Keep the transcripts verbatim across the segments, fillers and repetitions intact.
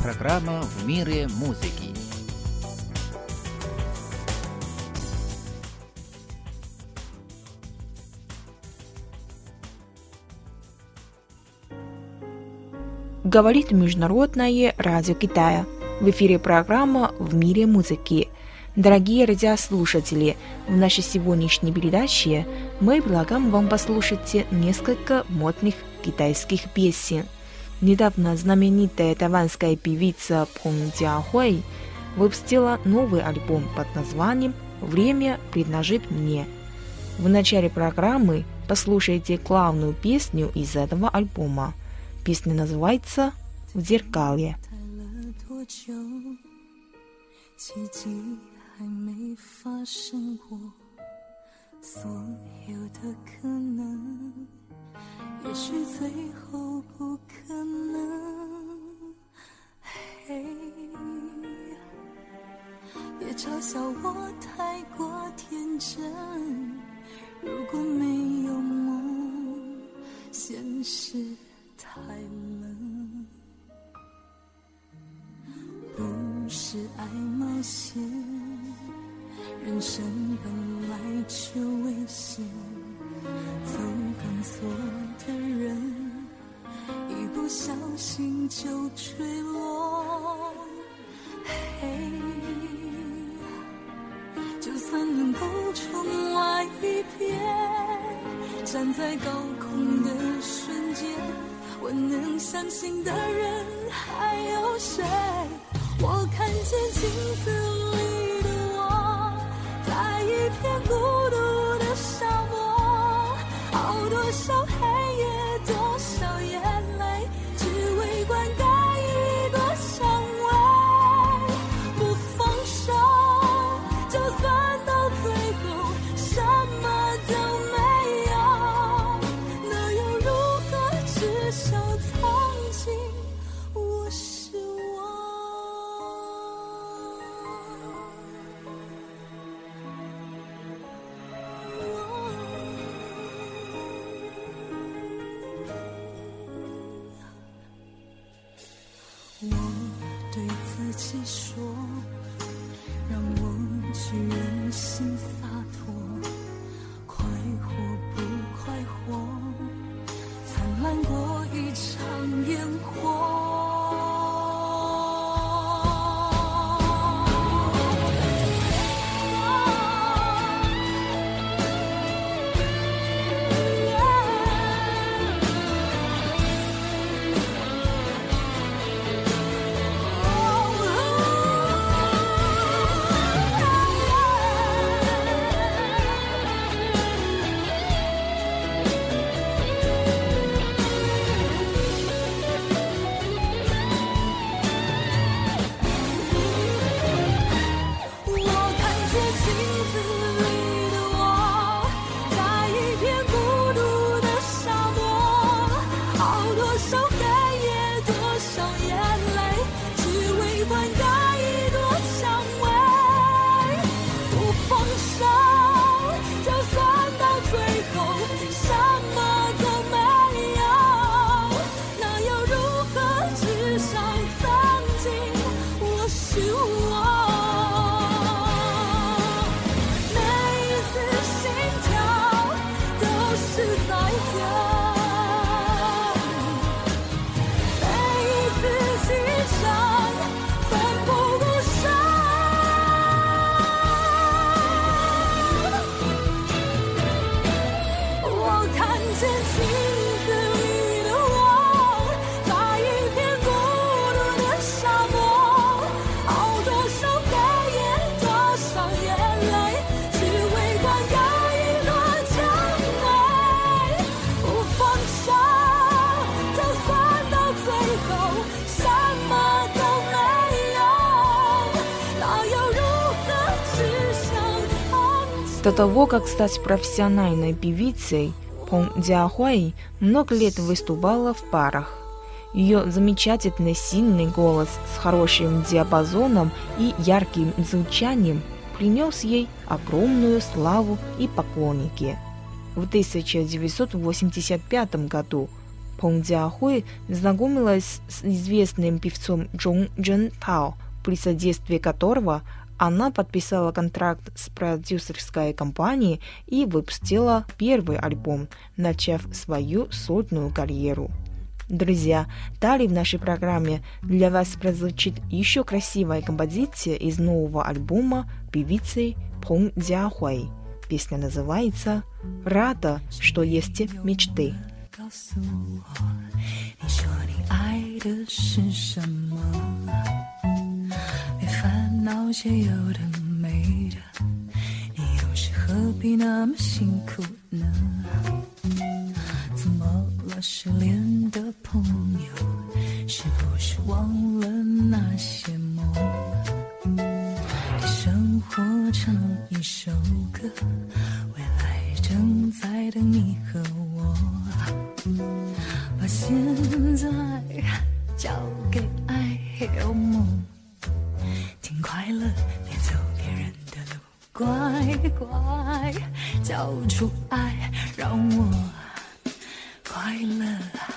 программа «В мире музыки». Говорит Международное радио Китая. В эфире программа «В мире музыки». Дорогие радиослушатели, в нашей сегодняшней передаче мы предлагаем вам послушать несколько модных китайских песен. Недавно знаменитая тайванская певица Пон Дзяхуэй выпустила новый альбом под названием «Время принадлежит мне». В начале программы послушайте главную песню из этого альбома. Песня называется «В зеркале». 奇迹还没发生过，所有的可能，也许最后不可能。嘿，别嘲笑我太过天真，如果没有梦，现实太冷。 不是爱冒险，人生本来就危险，走钢索的人，一不小心就坠落。嘿，就算能够重来一遍，站在高空的瞬间，我能相信的人还有谁？ 我看见镜子里的我，在一片孤独的沙漠，熬多少黑夜，多少眼泪，只为灌溉一朵蔷薇。不放手，就算到最后什么都没有，那又如何？至少曾经我是我。 我对自己说，让我去任性洒脱，快活不快活，灿烂过一场烟火。 До того, как стать профессиональной певицей, Пон Дзяхуэй много лет выступала в парах. Ее замечательный сильный голос с хорошим диапазоном и ярким звучанием принес ей огромную славу и поклонники. В тысяча девятьсот восемьдесят пятом году Пон Дзяхуй знакомилась с известным певцом Джон Джен Тао, при содействии которого она подписала контракт с продюсерской компанией и выпустила первый альбом, начав свою сольную карьеру. Друзья, далее в нашей программе для вас прозвучит еще красивая композиция из нового альбома певицы Пон Дзяхуй. Песня называется «Рада, что есть мечты». 告诉我，你说你爱的是什么？别烦恼些有的没的，你有时何必那么辛苦呢？怎么了？失恋的朋友，是不是忘了那些梦？对生活唱一首歌，未来正在等你和我。把现在交给爱有梦，听快乐，别走别人的路，乖乖交出爱，让我快乐。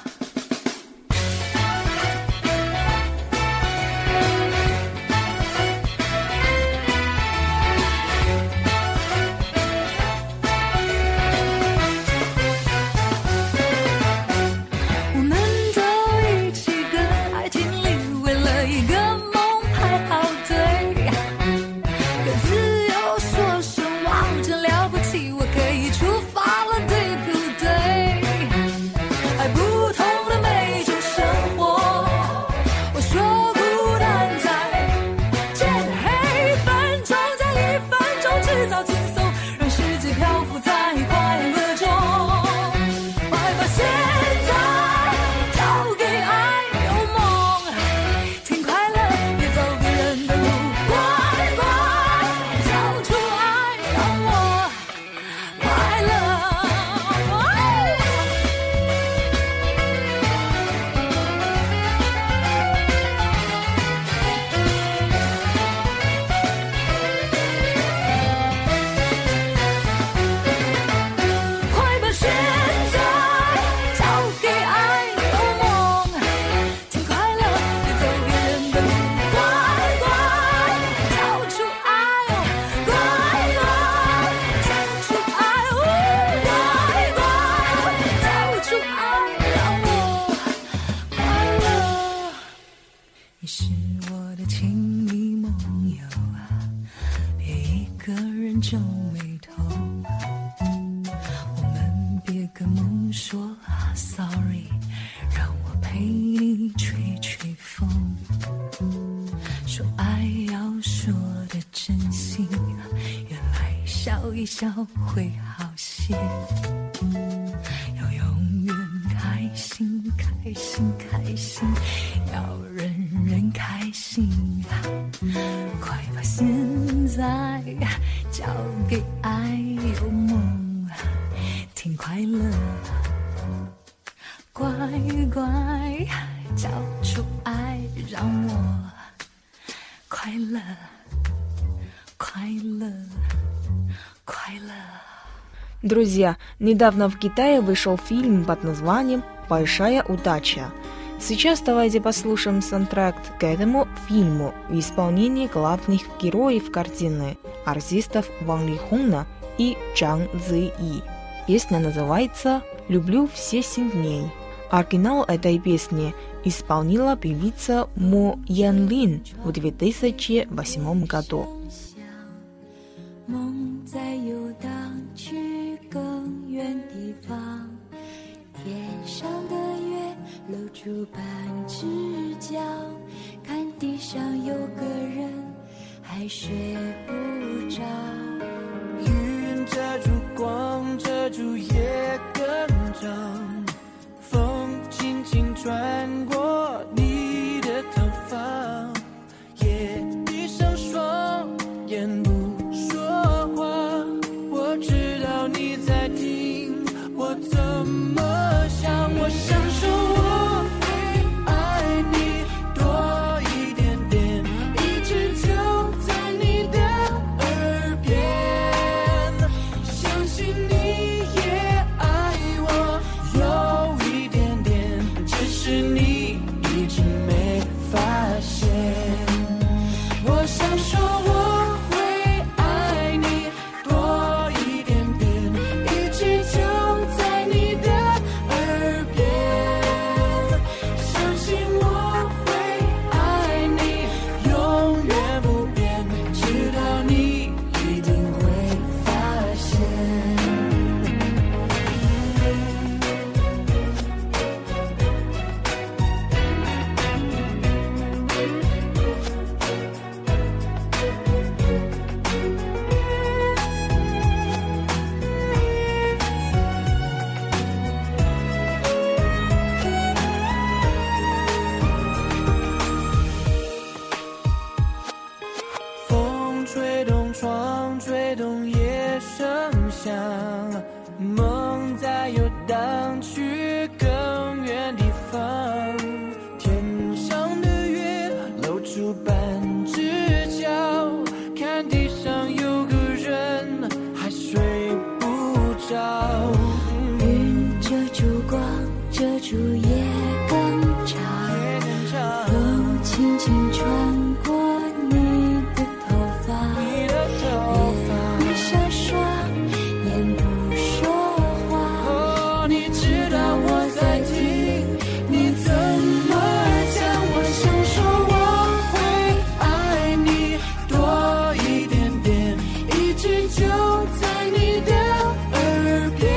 皱眉头，我们别跟梦说 sorry， 让我陪你吹吹风。说爱要说的真心，原来笑一笑会好些。要永远开心，开心，开心，要人人开心。快把现在交给爱有梦，听快乐，乖乖交出爱，让我快乐，快乐，快乐。 Друзья, недавно в Китае вышел фильм под названием «Большая удача». Сейчас давайте послушаем саундтрек к этому фильму в исполнении главных героев картины, артистов Ван Лихуна и Чжан Цзи-И. Песня называется «Люблю все семь дней». Оригинал этой песни исполнила певица Мо Ян Лин в две тысячи восьмом году. 梦在游荡去更远地方，天上的月露出半只脚，看地上有个人还睡不着。 云遮住光，遮住夜更长，风轻轻穿过你的头发，夜闭上双眼不说话，我知道你在听我怎么想，我享受我会爱你多一点点，一直就在你的耳边，相信你也爱我有一点点， 望去更远地方，天上的月露出半只脚，看地上有个人还睡不着。 云遮住光，遮住夜更长，风轻轻穿过你的头发，闭上双眼不说话。 哦，你知道我在听，你怎么讲？我想说我会爱你多一点点，一直就在你的耳边，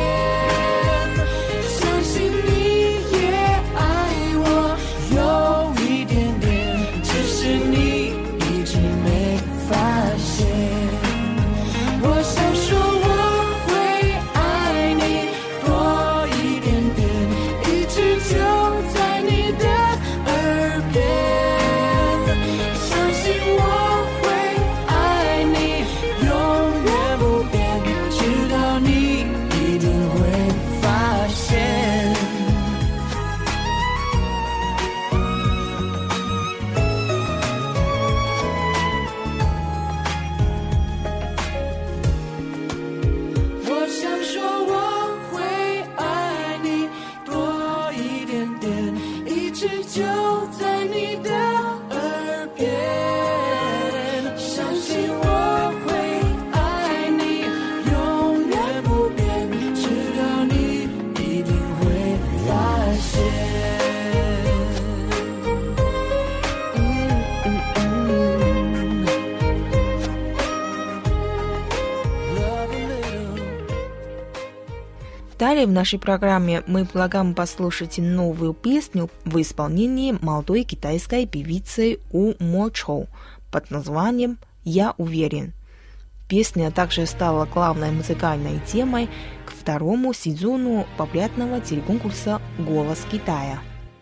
相信你也爱我有一点点，只是你一直没发现。我想说我会爱你多一点点，一直就在你的耳边，相信我会爱你永远不变，直到你一定会发现。我想说我会爱你多一点点，一直就在你的耳边，相信我会爱你永远不变，直到你一定会发现。嗯嗯嗯 Love a little. Далее в нашей программе мы предлагаем послушать новую песню в исполнении молодой китайской певицы У Мо Чоу под названием «Я уверен». Песня также стала главной музыкальной темой к второму сезону популярного телеконкурса «Голос Китая».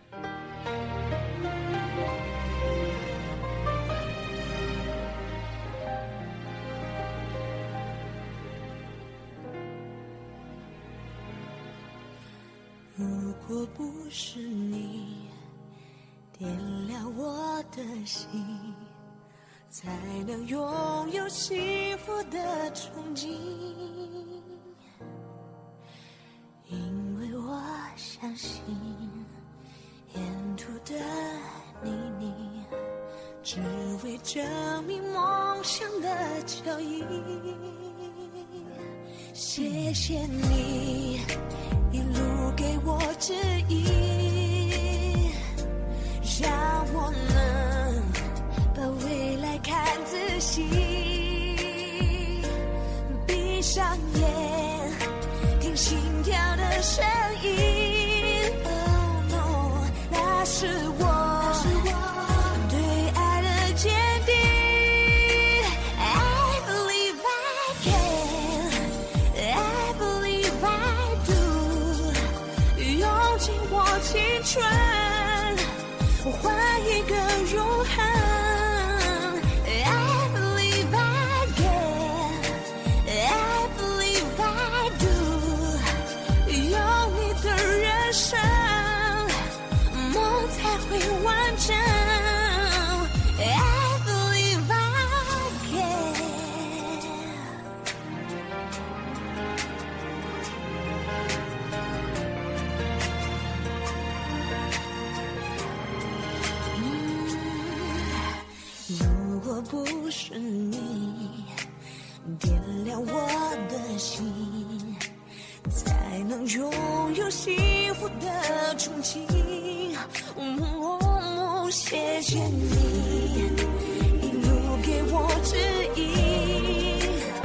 如果不是你点亮我的心，才能拥有幸福的憧憬。因为我相信沿途的你你只为证明梦想的脚印。谢谢你一路给我指引，让我能把未来看仔细。闭上眼，听心跳的声音。Oh no， 那是我对爱的坚定。I believe I can, I believe I do， 用尽我青春，换一个永恒。I believe I can, I believe I do， 有你的人生，梦才会完整。I believe I can。如果不是你点亮我的心，才能拥有幸福的憧憬。哦，谢谢你一路给我指引，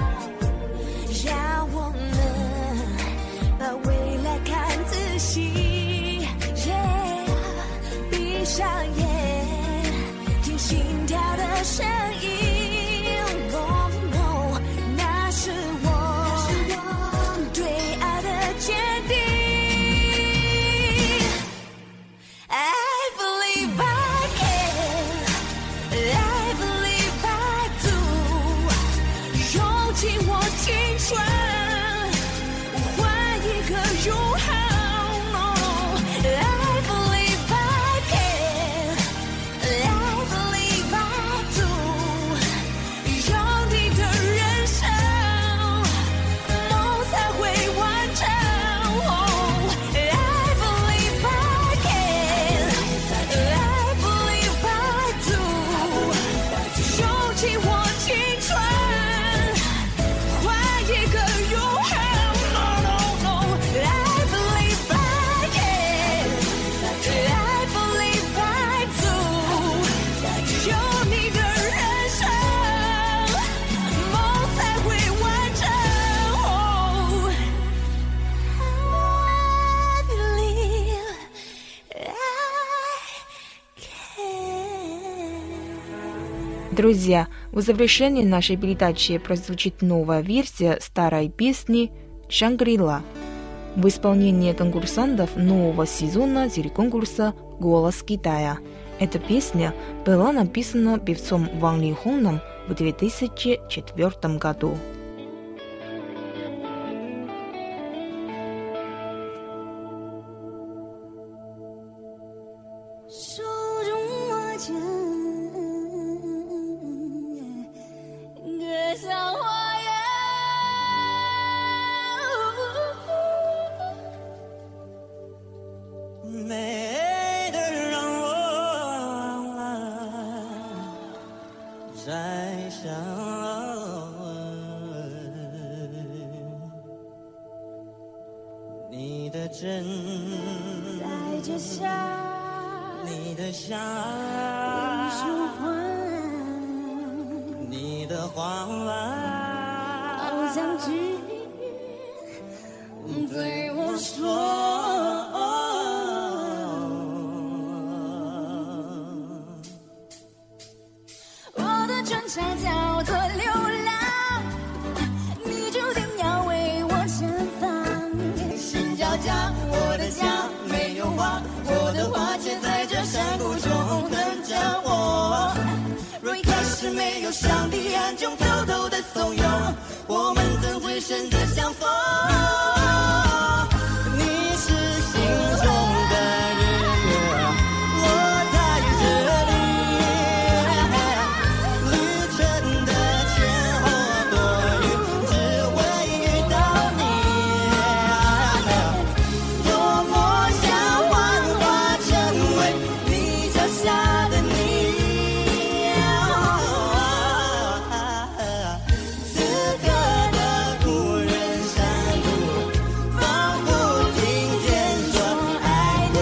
让我能把未来看仔细。Yeah， 闭上眼，听心跳的声音。Oh no， 那是我对爱的坚定。I believe I can， I believe I do， Друзья, в завершении нашей передачи прозвучит новая версия старой песни «Шангри-Ла» в исполнении конкурсантов нового сезона телеконкурса «Голос Китая». Эта песня была написана певцом Ван Лихоном в две тысячи четвёртом году. 你的真在这下，你的笑说谎，你的谎好像只对我说。我的专长叫做流浪，你注定要为我绽放。心焦家，我的家没有花，我的花却在这山谷中等着我。若一开始没有上帝暗中偷偷的怂恿，我们怎会选择相逢？你是心中的日月，我在这里，旅程的前后多余，只为遇到你。多么想幻化成为你脚下的你，此刻的无人山谷，仿佛听见说爱你。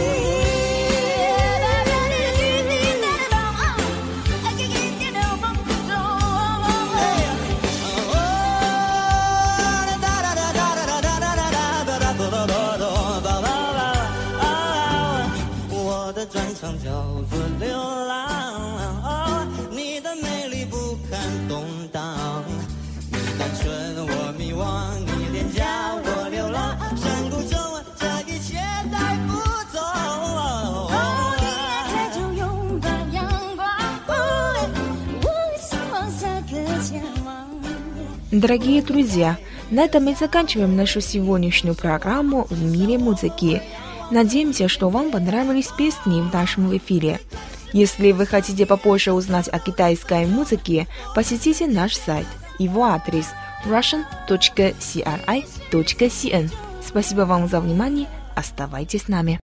我的专长叫做流浪，你的美丽不堪动荡，你单纯我迷惘，你廉价我流浪，山谷中这一切带不走。哦，你也开就拥抱阳光，我希望下个前往。 Дорогие друзья, на этом мы заканчиваем нашу сегодняшнюю программу «В мире музыки». Надеемся, что вам понравились песни в нашем эфире. Если вы хотите попозже узнать о китайской музыке, посетите наш сайт. Его адрес russian точка си ар ай точка си эн. Спасибо вам за внимание. Оставайтесь с нами.